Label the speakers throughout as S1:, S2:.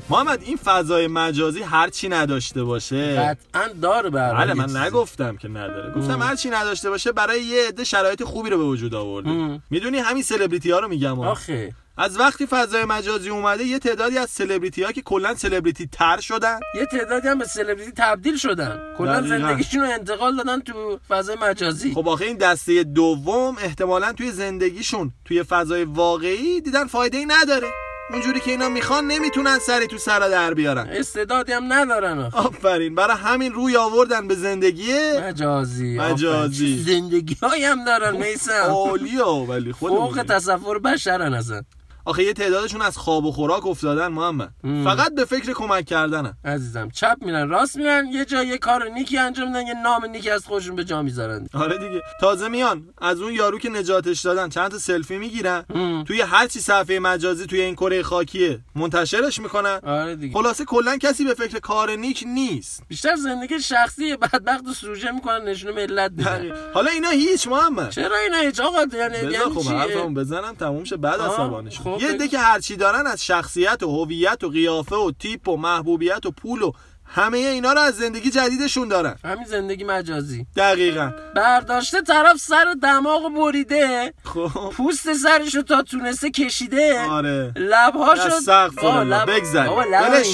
S1: محمد این فضای مجازی هر چی نداشته باشه
S2: قطعاً داره
S1: بله من نگفتم که نداره، گفتم هر چی نداشته باشه برای یه عده شرایط خوبی رو به وجود آورده. میدونی همین سلبریتی ها رو میگم
S2: آخه
S1: از وقتی فضای مجازی اومده یه تعدادی از سلبریتی ها که کلا سلبریتی تر شدن،
S2: یه تعدادی هم به سلبریتی تبدیل شدن، کلا زندگیشون رو انتقال دادن تو فضای مجازی.
S1: خب آخه این دسته دوم احتمالاً توی زندگیشون توی فضای واقعی دیدن فایده‌ای نداره، اونجوری که اینا میخوان نمیتونن سری تو سر در بیارن،
S2: استعدادی هم ندارن.
S1: آفرین، برای همین روی آوردن به زندگی
S2: مجازی. زندگی‌هایی هم دارن میسم
S1: عالیه، ولی
S2: فوق تصور بشرن اصلا.
S1: آخه یه تعدادشون از خواب و خوراک افتادن محمد، فقط به فکر کمک کردنن
S2: عزیزم. چپ میرن راست میرن، یه جا یه کار نیکی انجام میدن، یه نام نیکی از خودشون به جا میذارن.
S1: آره دیگه، تازه میان از اون یارو که نجاتش دادن چند تا سلفی میگیرن توی هر چی صفحه مجازی توی این کره خاکیه منتشرش میکنن.
S2: آره دیگه،
S1: خلاصه کلا کسی به فکر کار نیک نیست،
S2: بیشتر زندگی شخصی بدبخت و سوژه میکنن نشون ملت میدن.
S1: حالا اینا هیچ محمد،
S2: چرا اینا هیچ آقا؟ یعنی
S1: خب حرفمو بزنم تموم شه بعد عصبانیش. یه عده که هر چی دارن از شخصیت و هویت و قیافه و تیپ و محبوبیت و پول و همه اینا رو از زندگی جدیدشون دارن،
S2: همین زندگی مجازی.
S1: دقیقاً.
S2: برداشته طرف سر دماغو بریده،
S1: خب
S2: پوست سرشو تا تونسته کشیده،
S1: آره
S2: لبهاشو
S1: بگذاریم
S2: ولش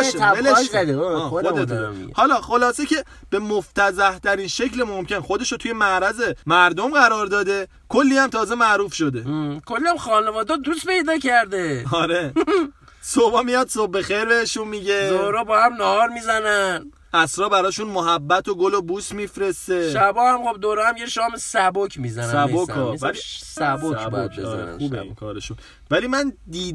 S2: باشه.
S1: حالا خلاصه که به مفتضح ترین شکل ممکن خودشو توی معرض مردم قرار داده، کلی هم تازه معروف شده،
S2: کلی هم خانواده دوست پیدا کرده.
S1: آره صبح میاد صبح بخیر بهشون میگه،
S2: ظهرا با هم نهار میزنن،
S1: عصرا براشون محبت و گل و بوس میفرسته،
S2: شبا هم خب دوره هم یه شام سبک میزنن.
S1: ولی
S2: سبک باید بزنن.
S1: خوبه این کارشون. ولی من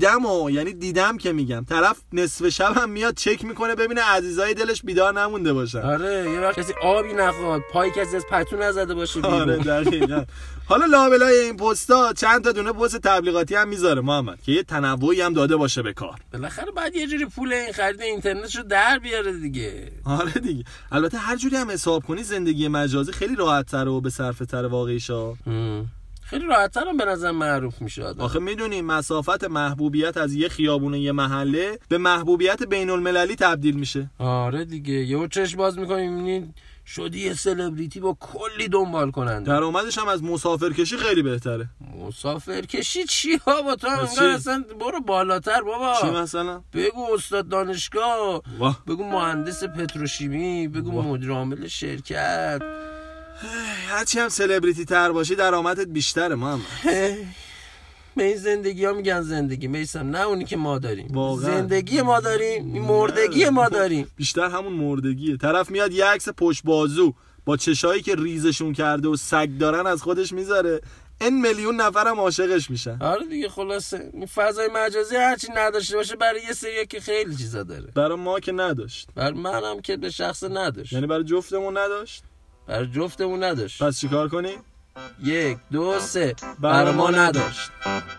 S1: دیدم که میگم طرف نصف شب هم میاد چک میکنه ببینه عزیزای دلش بیدار نمونده باشن.
S2: آره یه وقت کسی آبی نخواد، پای کسی از پتو نزده باشه بیرون.
S1: آره دقیقاً. حالا لابلای این پستا چند تا دونه پست تبلیغاتی هم میذاره محمد که یه تنوعی هم داده باشه به کار.
S2: بالاخره بعد یه جوری پول این خرید اینترنتشو در بیاره دیگه.
S1: آره دیگه. البته هر جوری هم حساب کنی زندگی مجازی خیلی راحت‌تر و به صرفه‌تر واقعیشا.
S2: خیلی راحت‌تر هم به نظر معروف میشه آدم.
S1: آخه میدونی مسافت محبوبیت از یه خیابون یه محله به محبوبیت بین‌المللی تبدیل میشه.
S2: آره دیگه، یهو چشم باز می‌کنی می‌بینی شدی یه سلبریتی با کلی دنبال کننده،
S1: درآمدش هم از مسافرکشی خیلی بهتره.
S2: مسافرکشی چی ها با تو انگار اصلا برو بالاتر بابا.
S1: چی مثلا؟
S2: بگو استاد دانشگاه، بگو مهندس پتروشیمی، بگو مدیر عامل شرکت.
S1: هرچی هم سلبریتی تر باشی درآمدت بیشتره محمد.
S2: به این زندگی ها میگن زندگی میسم، نه اونی که ما داریم. زندگی ما داریم، مردگی ما داریم.
S1: بیشتر همون مردگیه. طرف میاد یه عکس پشت بازو با چشایی که ریزشون کرده و سگ دارن از خودش میذاره، این میلیون نفرم عاشقش میشن.
S2: آره دیگه، خلاصه این فضای مجازی هرچی نداشته باشه برای یه سری که خیلی چیزا داره.
S1: برای ما که نداشت،
S2: برای منم که به شخص نداشت.
S1: یعنی برای جفتمون نداشت.
S2: برای جفتمون نداشت.
S1: پس چیکار کنیم؟
S2: 1 2 3 برای ما نداشت.